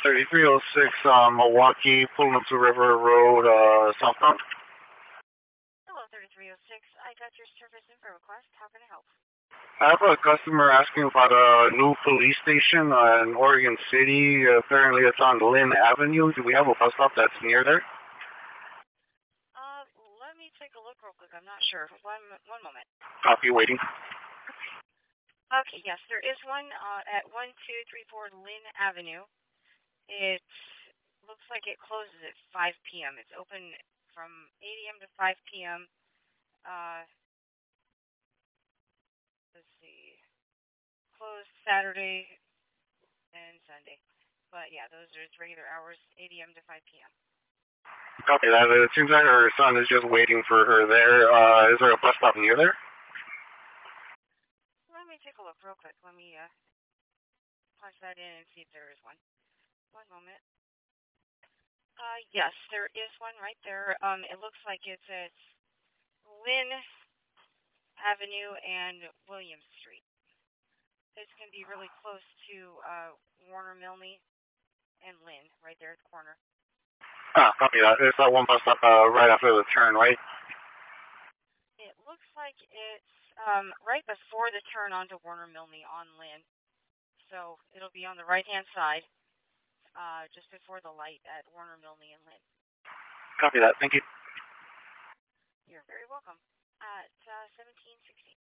3306 Milwaukee, pulling up to River Road, southbound. Hello, 3306. I got your service info request. How can I help? I have a customer asking about a new police station in Oregon City. Apparently it's on Lynn Avenue. Do we have a bus stop that's near there? Let me take a look real quick. I'm not sure. One moment. Copy, waiting. Okay, yes, there is one at 1234 Lynn Avenue. It looks like it closes at 5 p.m. It's open from 8 a.m. to 5 p.m. Let's see. Closed Saturday and Sunday. But yeah, those are its regular hours, 8 a.m. to 5 p.m. Copy that. It seems like her son is just waiting for her there. Is there a bus stop near there? Let me take a look real quick. Let me punch that in and see if there is one. One moment. Yes, there is one right there. It looks like it's at Lynn Avenue and Williams Street. It's going to be really close to Warner Milne and Lynn, right there at the corner. Copy that. It's that one bus stop right after the turn, right? It looks like it's right before the turn onto Warner Milne on Lynn. So it'll be on the right-hand side, just before the light at Warner Milne and Lynn. Copy that. Thank you. You're very welcome. At 1760.